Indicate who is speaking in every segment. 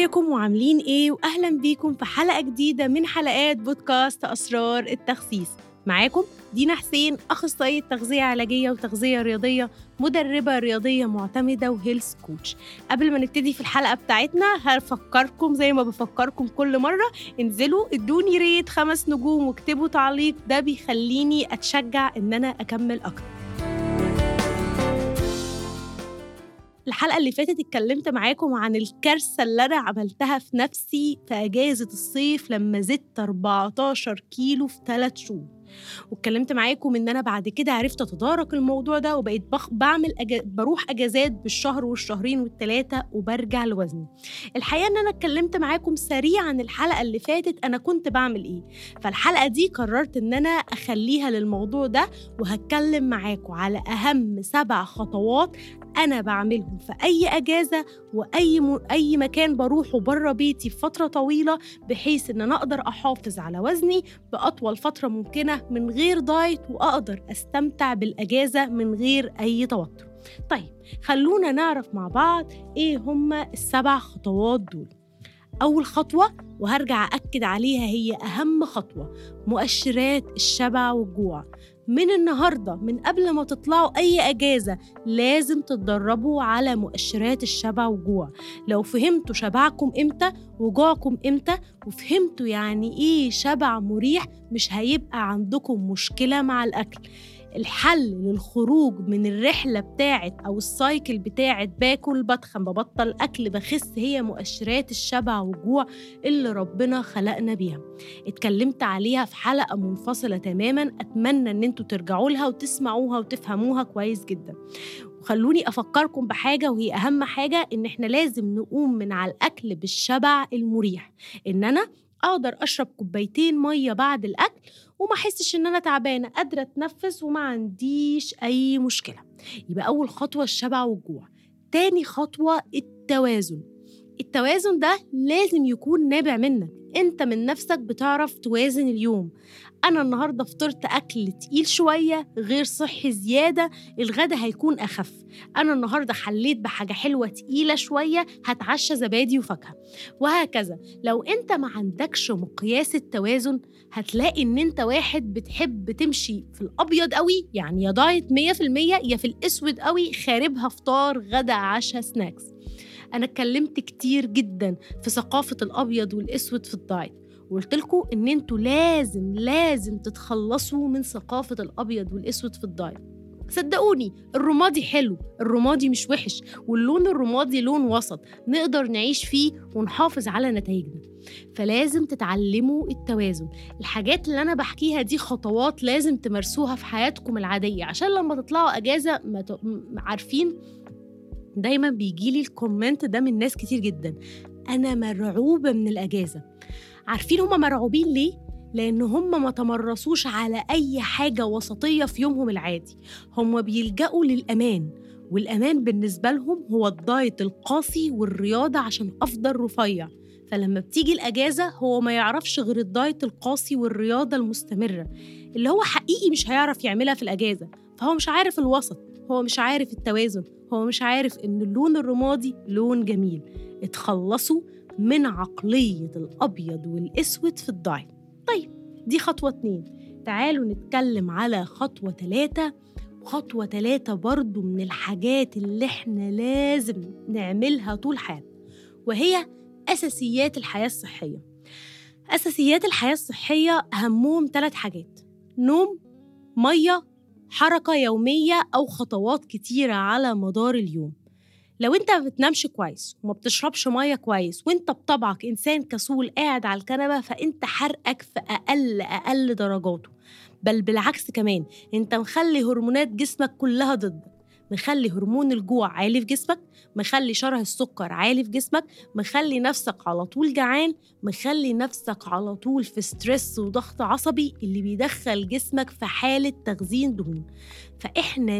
Speaker 1: ازيكم وعاملين ايه؟ واهلا بيكم في حلقة جديدة من حلقات بودكاست أسرار التخسيس. معاكم دينا حسين، أخصائية تغذية علاجية وتغذية رياضية، مدربة رياضية معتمدة وهيلث كوتش. قبل ما نبتدي في الحلقة بتاعتنا هفكركم زي ما بفكركم كل مرة، انزلوا ادوني ريت 5 نجوم واكتبوا تعليق، ده بيخليني أتشجع ان انا اكمل اكتر. الحلقة اللي فاتت اتكلمت معاكم عن الكارثة اللي أنا عملتها في نفسي في أجازة الصيف لما زدت 14 كيلو في 3 شهور، واتكلمت معاكم إن أنا بعد كده عرفت أتدارك الموضوع ده، وبقيت بروح أجازات بالشهر والشهرين والثلاثة وبرجع لوزني. الحقيقة إن أنا اتكلمت معاكم سريعا الحلقة اللي فاتت أنا كنت بعمل إيه، فالحلقة دي قررت إن أنا أخليها للموضوع ده، وهتكلم معاكم على أهم 7 خطوات أنا بعملهم في أي أجازة وأي مكان بروحه بره بيتي في فترة طويلة، بحيث إن أنا أقدر أحافظ على وزني بأطول فترة ممكنة من غير دايت، وأقدر أستمتع بالأجازة من غير أي توتر. طيب خلونا نعرف مع بعض إيه هما ال7 خطوات دول. أول خطوة وهرجع أكد عليها هي أهم خطوة، مؤشرات الشبع والجوع. من النهاردة من قبل ما تطلعوا أي أجازة لازم تتدربوا على مؤشرات الشبع والجوع. لو فهمتوا شبعكم إمتى وجوعكم إمتى، وفهمتوا يعني إيه شبع مريح، مش هيبقى عندكم مشكلة مع الأكل. الحل للخروج من الرحلة بتاعت أو السايكل بتاعت باكل بتخن ببطل أكل بخس هي مؤشرات الشبع والجوع اللي ربنا خلقنا بيها. اتكلمت عليها في حلقة منفصلة تماما، أتمنى أن انتوا ترجعوا لها وتسمعوها وتفهموها كويس جدا. وخلوني أفكركم بحاجة وهي أهم حاجة، إن إحنا لازم نقوم من على الأكل بالشبع المريح، إن أنا أقدر أشرب 2 كوباية مية بعد الأكل وما أحسش إن أنا تعبانة، قادرة أتنفس وما عنديش أي مشكلة. يبقى أول خطوة الشبع والجوع. تاني خطوة التوازن. التوازن ده لازم يكون نابع منك أنت من نفسك، بتعرف توازن اليوم. أنا النهاردة فطرت أكل تقيل شوية غير صحي زيادة، الغدا هيكون أخف. أنا النهاردة حليت بحاجة حلوة تقيلة شوية، هتعشى زبادي وفاكهة، وهكذا. لو أنت ما عندكش مقياس التوازن هتلاقي إن أنت واحد بتحب تمشي في الأبيض قوي، يعني يا دايت 100%، يا في الأسود قوي خاربها فطار غدا عشاء سناكس. أنا اتكلمت كتير جدا في ثقافة الأبيض والأسود في الدايت، وقلت لكم إن انتوا لازم تتخلصوا من ثقافة الأبيض والأسود في الدايت. صدقوني الرمادي حلو، الرمادي مش وحش، واللون الرمادي لون وسط نقدر نعيش فيه ونحافظ على نتائجنا. فلازم تتعلموا التوازن. الحاجات اللي أنا بحكيها دي خطوات لازم تمارسوها في حياتكم العادية، عشان لما تطلعوا أجازة عارفين. دايما بيجيلي الكومنت ده من ناس كتير جدا، أنا مرعوبة من الأجازة. عارفين هم مرعوبين ليه؟ لأن هم ما تمرسوش على أي حاجة وسطية في يومهم العادي. هم بيلجأوا للأمان، والأمان بالنسبة لهم هو الدايت القاسي والرياضة عشان أفضل رفيع. فلما بتيجي الأجازة هو ما يعرفش غير الدايت القاسي والرياضة المستمرة اللي هو حقيقي مش هيعرف يعملها في الأجازة. فهو مش عارف الوسط، هو مش عارف التوازن، هو مش عارف إن اللون الرمادي لون جميل. اتخلصوا من عقلية الأبيض والأسود في الدايت. طيب دي خطوة 2. تعالوا نتكلم على خطوة 3. خطوة 3 برضو من الحاجات اللي احنا لازم نعملها طول حياتنا، وهي أساسيات الحياة الصحية. أساسيات الحياة الصحية أهمهم 3 حاجات: نوم، مية، حركة يومية أو خطوات كتيرة على مدار اليوم. لو انت ما بتنامش كويس وما بتشربش مية كويس وانت بطبعك إنسان كسول قاعد على الكنبة، فانت حرقك في أقل درجاته، بل بالعكس كمان انت مخلي هرمونات جسمك كلها ضدك، مخلي هرمون الجوع عالي في جسمك، مخلي شره السكر عالي في جسمك، مخلي نفسك على طول جعان، مخلي نفسك على طول في ستريس وضغط عصبي اللي بيدخل جسمك في حالة تخزين دهون. فإحنا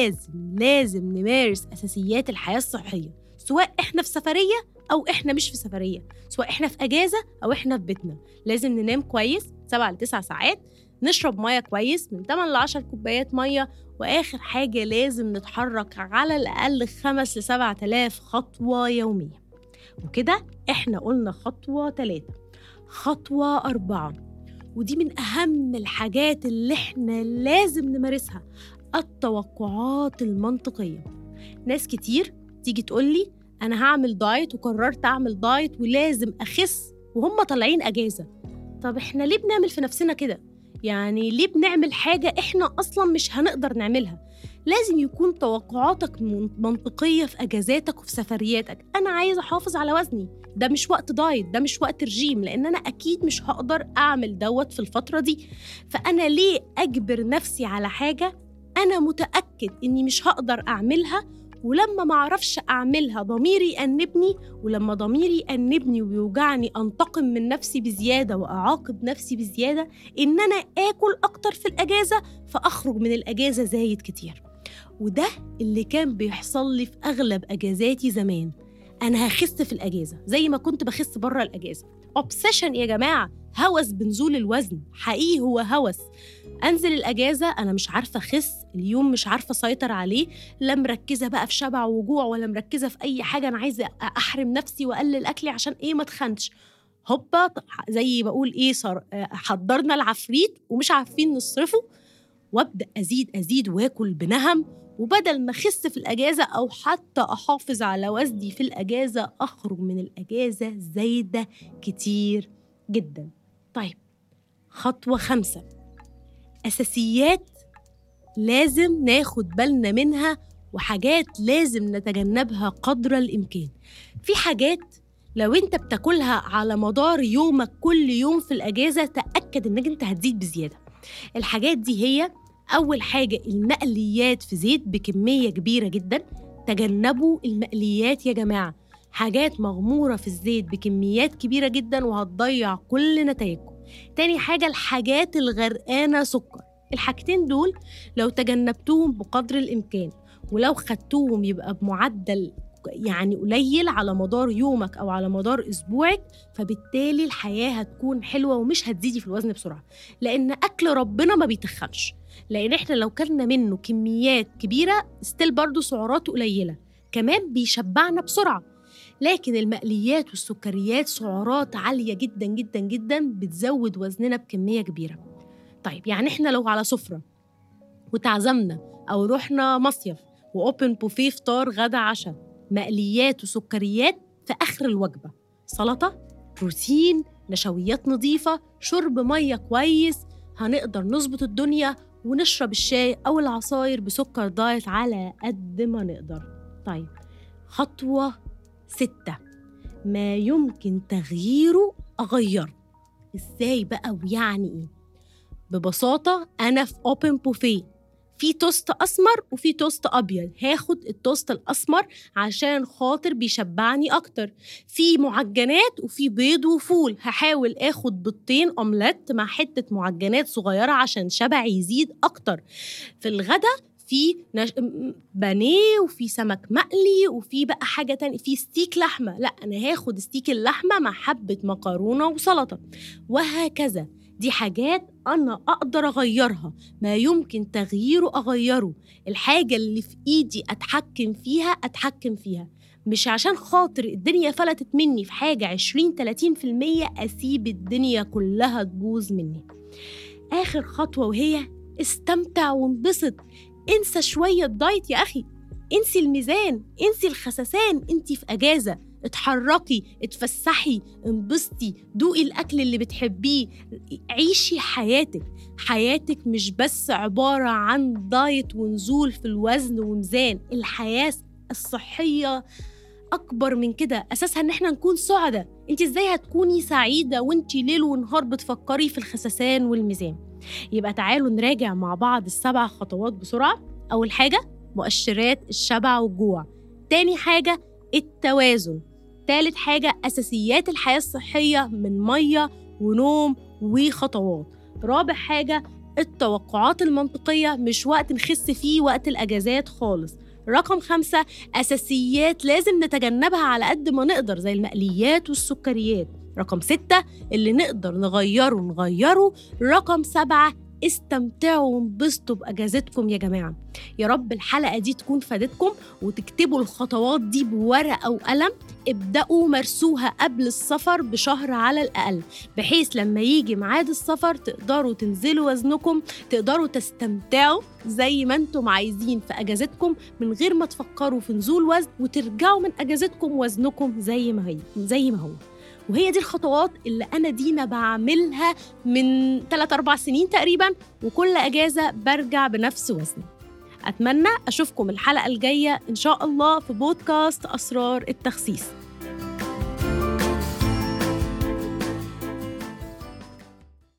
Speaker 1: لازم نمارس أساسيات الحياة الصحية، سواء إحنا في سفرية أو إحنا مش في سفرية، سواء إحنا في أجازة أو إحنا في بيتنا. لازم ننام كويس 7 ل 9 ساعات، نشرب مية كويس من 8 ل 10 كوبايات مية، وآخر حاجة لازم نتحرك على الأقل 5 ل 7,000 خطوة يومية. وكده إحنا قلنا خطوة 3. خطوة 4، ودي من أهم الحاجات اللي إحنا لازم نمارسها، التوقعات المنطقية. ناس كتير تيجي تقولي أنا هعمل دايت وقررت أعمل دايت ولازم أخس وهم طالعين أجازة. طب إحنا ليه بنعمل في نفسنا كده؟ يعني ليه بنعمل حاجة إحنا أصلاً مش هنقدر نعملها؟ لازم يكون توقعاتك منطقية في أجازاتك وفي سفرياتك. أنا عايزة أحافظ على وزني، ده مش وقت دايت، ده مش وقت رجيم، لأن أنا أكيد مش هقدر أعمل دوت في الفترة دي. فأنا ليه أجبر نفسي على حاجة أنا متأكد إني مش هقدر أعملها، ولما معرفش أعملها ضميري يأنبني، ولما ضميري يأنبني ويوجعني أنتقم من نفسي بزيادة وأعاقب نفسي بزيادة إن أنا آكل أكتر في الأجازة فأخرج من الأجازة زايد كتير. وده اللي كان بيحصل لي في أغلب أجازاتي زمان. أنا هخس في الأجازة زي ما كنت بخس برا الأجازة. أوبسيشن يا جماعة، هوس بنزول الوزن، حقيقي هو هوس. أنزل الأجازة أنا مش عارفة أخس، اليوم مش عارفة أسيطر عليه، لا مركزة بقى في شبع وجوع ولا مركزة في أي حاجة، أنا عايزة أحرم نفسي وأقلل أكلي عشان إيه ما تخنش. هوبا زي بقول إيه حضرنا العفريت ومش عارفين نصرفه، وابدأ أزيد واكل بنهم، وبدل ما أخس في الأجازة أو حتى أحافظ على وزني في الأجازة أخرج من الأجازة زايدة كتير جدا. طيب خطوة 5، أساسيات لازم ناخد بالنا منها وحاجات لازم نتجنبها قدر الإمكان. في حاجات لو أنت بتاكلها على مدار يومك كل يوم في الأجازة تأكد أنك أنت هتزيد بزيادة. الحاجات دي هي أول حاجة المقليات في زيت بكمية كبيرة جدا. تجنبوا المقليات يا جماعة، حاجات مغمورة في الزيت بكميات كبيرة جدا وهتضيع كل نتائجكم. تاني حاجة الحاجات الغرقانة سكر. الحاجتين دول لو تجنبتوهم بقدر الإمكان ولو خدتوهم يبقى بمعدل يعني قليل على مدار يومك أو على مدار أسبوعك، فبالتالي الحياة هتكون حلوة ومش هتزيدي في الوزن بسرعة، لأن أكل ربنا ما بيتخنش. لأن إحنا لو كلنا منه كميات كبيرة ستيل برضو سعراته قليلة، كمان بيشبعنا بسرعة. لكن المقليات والسكريات سعرات عالية جدا جدا جدا بتزود وزننا بكمية كبيرة. طيب يعني إحنا لو على سفرة وتعزمنا أو رحنا مصيف وأوبن بوفيه فطار غدا عشاء، مقليات وسكريات في آخر الوجبة، سلطة، بروتين، نشويات نظيفة، شرب مية كويس، هنقدر نظبط الدنيا ونشرب الشاي أو العصاير بسكر دايت على قد ما نقدر. طيب خطوة 6، ما يمكن تغييره أغيره. إزاي بقى ويعني إيه؟ ببساطة أنا في أوبن بوفيه في توست أسمر وفي توست أبيض، هاخد التوست الأسمر عشان خاطر بيشبعني أكتر. في معجنات وفي بيض وفول، هحاول آخد بيضتين أومليت مع حتة معجنات صغيرة عشان شبعي يزيد أكتر. في الغدا في بانيه وفي سمك مقلي وفي بقى حاجة تانية، في ستيك لحمة، لا أنا هاخد ستيك اللحمة مع حبة مكرونة وسلطة، وهكذا. دي حاجات أنا أقدر أغيرها، ما يمكن تغييره أغيره. الحاجة اللي في إيدي أتحكم فيها، مش عشان خاطر الدنيا فلتت مني في حاجة 20-30% أسيب الدنيا كلها تبوظ مني. آخر خطوة وهي استمتع وانبسط. انسى شوية دايت يا أخي، انسي الميزان، انسي الخسسان، انتي في أجازة، اتحركي، اتفسحي، انبسطي، دوقي الأكل اللي بتحبيه، عيشي حياتك مش بس عبارة عن دايت ونزول في الوزن وميزان. الحياة الصحية أكبر من كده، أساسها إن احنا نكون سعداء. انت ازاي هتكوني سعيدة وانت ليل ونهار بتفكري في الخسسان والميزان؟ يبقى تعالوا نراجع مع بعض ال7 خطوات بسرعة. أول حاجة مؤشرات الشبع والجوع، تاني حاجة التوازن، تالت حاجة أساسيات الحياة الصحية من مية ونوم وخطوات، رابع حاجة التوقعات المنطقية، مش وقت نخس فيه وقت الأجازات خالص. رقم 5 أساسيات لازم نتجنبها على قد ما نقدر زي المقليات والسكريات. رقم 6 اللي نقدر نغيره. رقم 7 استمتعوا وانبسطوا بأجازتكم يا جماعة. يا رب الحلقة دي تكون فادتكم، وتكتبوا الخطوات دي بورقة أو قلم. ابدأوا مرسوها قبل السفر بشهر على الأقل، بحيث لما يجي ميعاد السفر تقدروا تنزلوا وزنكم، تقدروا تستمتعوا زي ما انتم عايزين في أجازتكم من غير ما تفكروا في نزول وزن، وترجعوا من أجازتكم وزنكم زي ما هو. وهي دي الخطوات اللي أنا دينا بعملها من 3-4 سنين تقريباً، وكل أجازة برجع بنفس وزني. أتمنى أشوفكم الحلقة الجاية إن شاء الله في بودكاست أسرار التخسيس.